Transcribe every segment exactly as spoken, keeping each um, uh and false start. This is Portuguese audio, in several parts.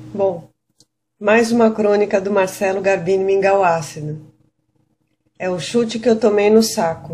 Bom, mais uma crônica do Marcelo Garbini Mingau Ácido. É o chute que eu tomei no saco.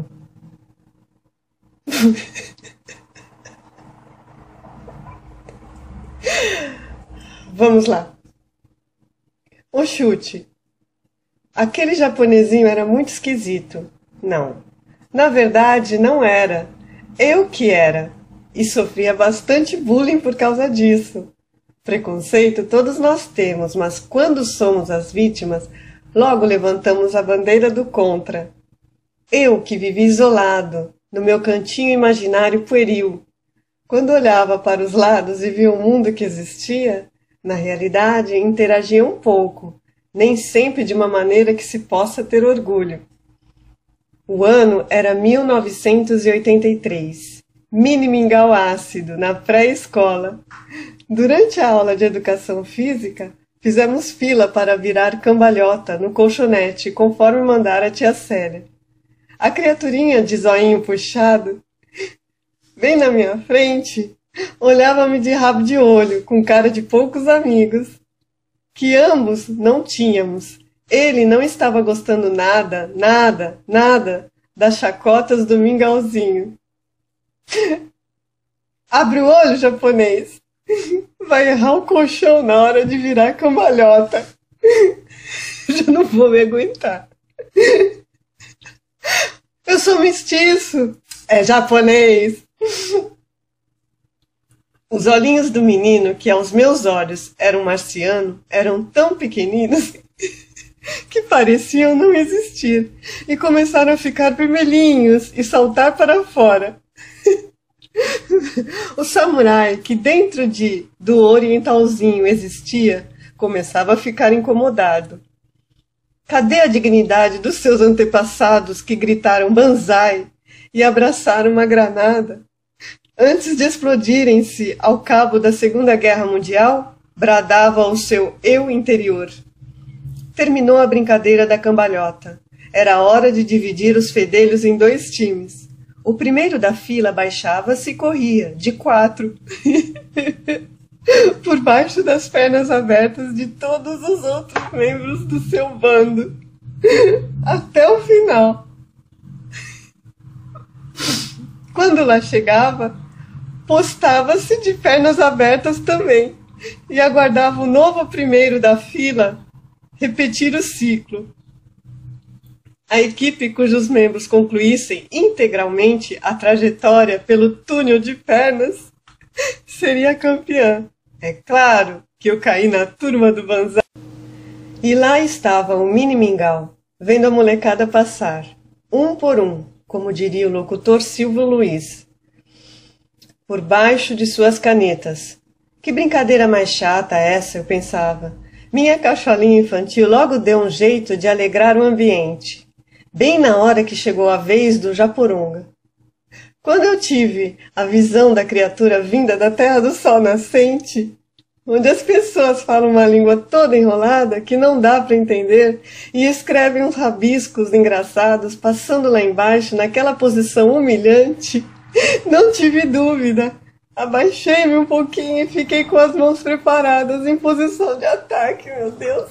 Vamos lá. O chute. Aquele japonesinho era muito esquisito. Não. Na verdade, não era. Eu que era. E sofria bastante bullying por causa disso. Preconceito todos nós temos, mas quando somos as vítimas, logo levantamos a bandeira do contra. Eu que vivi isolado, no meu cantinho imaginário pueril. Quando olhava para os lados e via o mundo que existia, na realidade interagia um pouco, nem sempre de uma maneira que se possa ter orgulho. O ano era mil novecentos e oitenta e três. Mini Mingau Ácido, na pré-escola. Durante a aula de educação física, fizemos fila para virar cambalhota no colchonete, conforme mandara a tia Célia. A criaturinha de zoinho puxado, bem na minha frente, olhava-me de rabo de olho, com cara de poucos amigos, que ambos não tínhamos. Ele não estava gostando nada, nada, nada das chacotas do mingauzinho. Abre o olho, japonês! Vai errar o colchão na hora de virar cambalhota. Já não vou me aguentar. Eu sou mestiço. É japonês. Os olhinhos do menino, que aos meus olhos eram marciano, eram tão pequeninos que pareciam não existir e começaram a ficar vermelhinhos e saltar para fora. O samurai, que dentro de do orientalzinho existia, começava a ficar incomodado. Cadê a dignidade dos seus antepassados que gritaram banzai e abraçaram uma granada? Antes de explodirem-se ao cabo da Segunda Guerra Mundial, bradava ao seu eu interior. Terminou a brincadeira da cambalhota. Era hora de dividir os fedelhos em dois times. O primeiro da fila baixava-se e corria, de quatro, por baixo das pernas abertas de todos os outros membros do seu bando, até o final. Quando lá chegava, postava-se de pernas abertas também, e aguardava o novo primeiro da fila repetir o ciclo. A equipe cujos membros concluíssem integralmente a trajetória pelo túnel de pernas seria campeã. É claro que eu caí na turma do banzai. E lá estava o Mini Mingau, vendo a molecada passar, um por um, como diria o locutor Silvio Luiz, por baixo de suas canetas. Que brincadeira mais chata essa, eu pensava. Minha cacholinha infantil logo deu um jeito de alegrar o ambiente. Bem na hora que chegou a vez do Japurunga. Quando eu tive a visão da criatura vinda da terra do sol nascente, onde as pessoas falam uma língua toda enrolada que não dá para entender e escrevem uns rabiscos engraçados passando lá embaixo naquela posição humilhante, não tive dúvida. Abaixei-me um pouquinho e fiquei com as mãos preparadas em posição de ataque, meu Deus.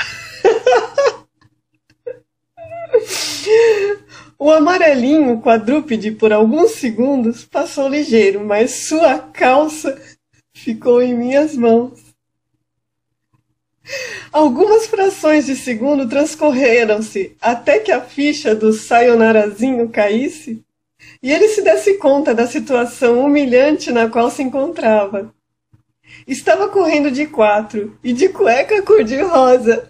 O amarelinho quadrúpede por alguns segundos passou ligeiro, mas sua calça ficou em minhas mãos. Algumas frações de segundo transcorreram-se até que a ficha do sayonarazinho caísse e ele se desse conta da situação humilhante na qual se encontrava. Estava correndo de quatro e de cueca cor-de-rosa.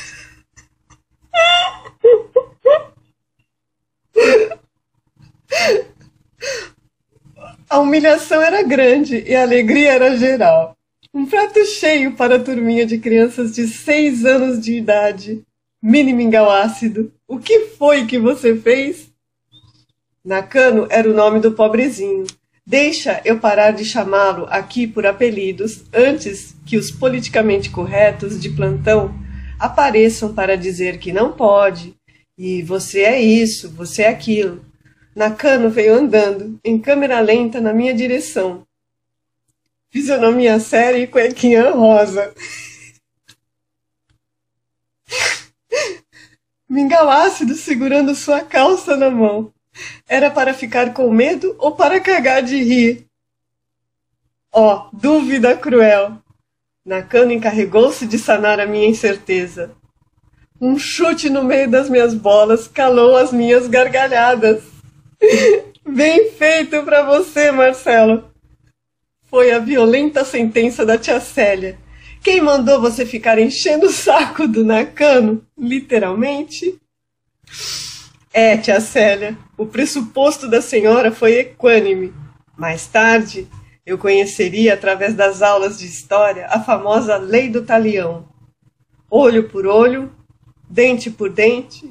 A humilhação era grande e a alegria era geral. Um prato cheio para a turminha de crianças de seis anos de idade. Mini Mingau Ácido, o que foi que você fez? Nakano era o nome do pobrezinho. Deixa eu parar de chamá-lo aqui por apelidos antes que os politicamente corretos de plantão apareçam para dizer que não pode. E você é isso, você é aquilo. Nakano veio andando, em câmera lenta, na minha direção. Fisionomia séria e cuequinha rosa. Mingau ácido segurando sua calça na mão. Era para ficar com medo ou para cagar de rir? Oh, dúvida cruel! Nakano encarregou-se de sanar a minha incerteza. Um chute no meio das minhas bolas calou as minhas gargalhadas. Bem feito para você, Marcelo! Foi a violenta sentença da tia Célia. Quem mandou você ficar enchendo o saco do Nakano, literalmente? É, tia Célia, o pressuposto da senhora foi equânime. Mais tarde, eu conheceria, através das aulas de história, a famosa lei do talião. Olho por olho, dente por dente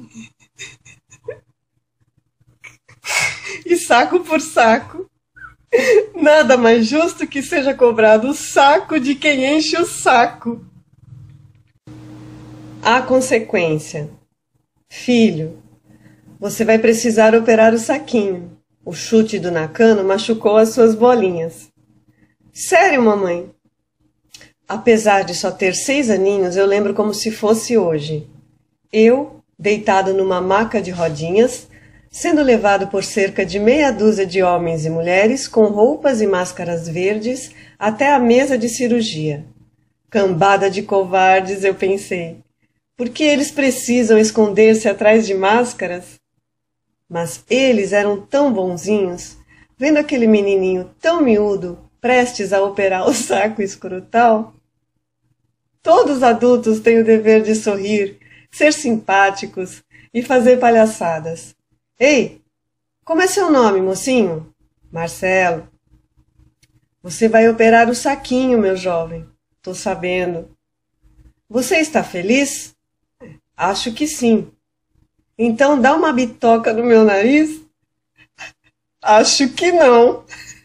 e saco por saco. Nada mais justo que seja cobrado o saco de quem enche o saco. A consequência. Filho, você vai precisar operar o saquinho. O chute do Nakano machucou as suas bolinhas. Sério, mamãe? Apesar de só ter seis aninhos, eu lembro como se fosse hoje. Eu, deitado numa maca de rodinhas, sendo levado por cerca de meia dúzia de homens e mulheres com roupas e máscaras verdes até a mesa de cirurgia. Cambada de covardes, eu pensei. Por que eles precisam esconder-se atrás de máscaras? Mas eles eram tão bonzinhos, vendo aquele menininho tão miúdo, prestes a operar o saco escrotal. Todos os adultos têm o dever de sorrir, ser simpáticos e fazer palhaçadas. Ei, como é seu nome, mocinho? Marcelo. Você vai operar o saquinho, meu jovem. Tô sabendo. Você está feliz? Acho que sim. Então dá uma bitoca no meu nariz? Acho que não.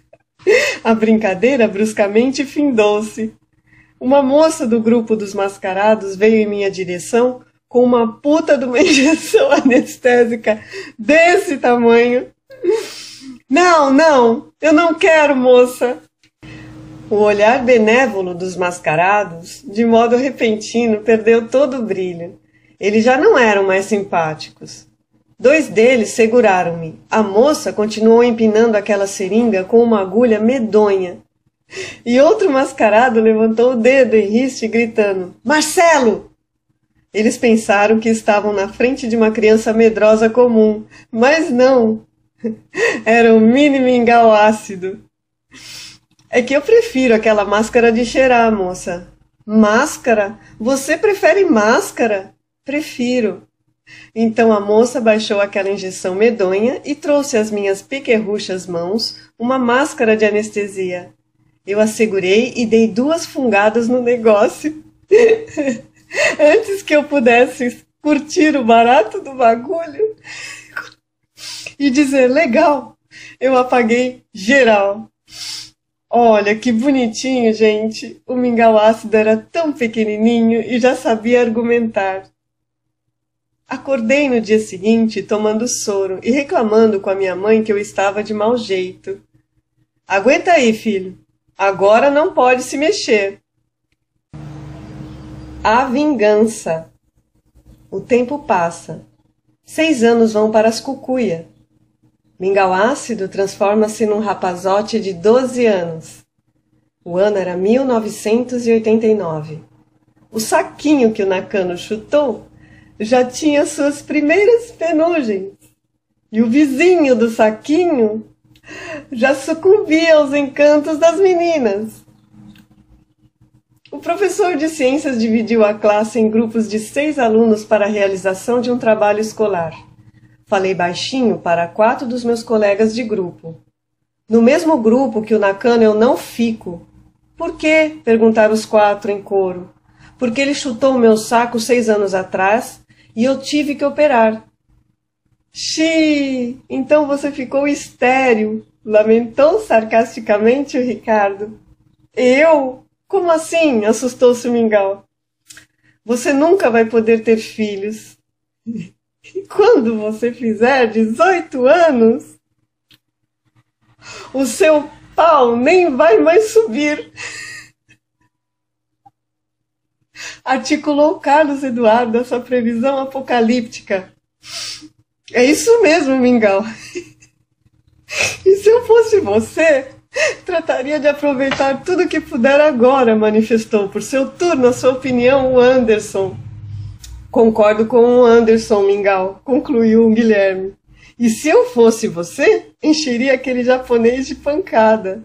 A brincadeira bruscamente findou-se. Uma moça do grupo dos mascarados veio em minha direção com uma puta de uma injeção anestésica desse tamanho. Não, não, eu não quero, moça. O olhar benévolo dos mascarados, de modo repentino, perdeu todo o brilho. Eles já não eram mais simpáticos. Dois deles seguraram-me. A moça continuou empinando aquela seringa com uma agulha medonha. E outro mascarado levantou o dedo em riste, gritando: Marcelo! Eles pensaram que estavam na frente de uma criança medrosa comum, mas não. Era o mini mingau ácido. É que eu prefiro aquela máscara de cheirar, moça. Máscara? Você prefere máscara? Prefiro. Então a moça baixou aquela injeção medonha e trouxe às minhas pequerruchas mãos uma máscara de anestesia. Eu a segurei e dei duas fungadas no negócio. Antes que eu pudesse curtir o barato do bagulho e dizer legal, eu apaguei geral. Olha que bonitinho, gente. O mingau ácido era tão pequenininho e já sabia argumentar. Acordei no dia seguinte tomando soro e reclamando com a minha mãe que eu estava de mau jeito. Aguenta aí, filho. Agora não pode se mexer. A vingança. O tempo passa. Seis anos vão para as cucuia. Mingau ácido transforma-se num rapazote de doze anos. O ano era mil novecentos e oitenta e nove. O saquinho que o Nakano chutou já tinha suas primeiras penugens. E o vizinho do saquinho já sucumbia aos encantos das meninas. O professor de ciências dividiu a classe em grupos de seis alunos para a realização de um trabalho escolar. Falei baixinho para quatro dos meus colegas de grupo. No mesmo grupo que o Nakano eu não fico. Por quê? Perguntaram os quatro em coro. Porque ele chutou o meu saco seis anos atrás e eu tive que operar. Xiii, então você ficou estéril, lamentou sarcasticamente o Ricardo. Eu? Como assim? Assustou-se o Mingau. Você nunca vai poder ter filhos. E quando você fizer dezoito anos, o seu pau nem vai mais subir. Articulou Carlos Eduardo essa previsão apocalíptica. É isso mesmo, Mingau. E se eu fosse você, trataria de aproveitar tudo que puder agora, manifestou por seu turno a sua opinião o Anderson. Concordo com o Anderson, Mingau, concluiu o Guilherme. E se eu fosse você, encheria aquele japonês de pancada.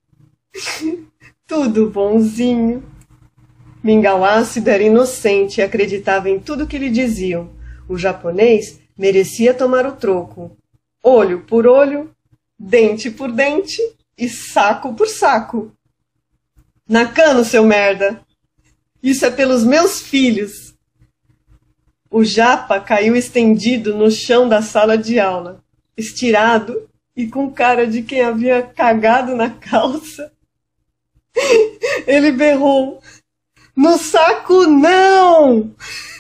Tudo bonzinho. Mingau ácido era inocente e acreditava em tudo que lhe diziam. O japonês merecia tomar o troco. Olho por olho, dente por dente e saco por saco. Nakano, seu merda! Isso é pelos meus filhos! O japa caiu estendido no chão da sala de aula, estirado e com cara de quem havia cagado na calça. Ele berrou: "No saco, não!"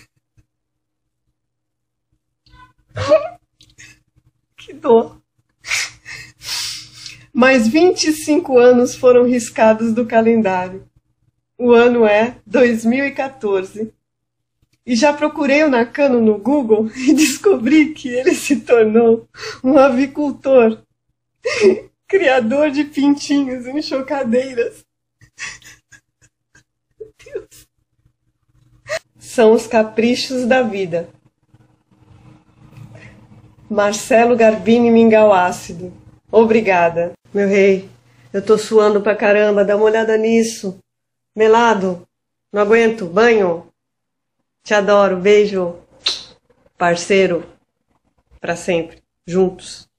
Que dor! Mais vinte e cinco anos foram riscados do calendário. O ano é dois mil e quatorze. E já procurei o Nakano no Google e descobri que ele se tornou um avicultor, criador de pintinhos em chocadeiras. Deus. São os caprichos da vida. Marcelo Garbini Mingau Ácido. Obrigada. Meu rei, eu tô suando pra caramba, dá uma olhada nisso. Melado, não aguento, banho. Te adoro, beijo. Parceiro, pra sempre, juntos.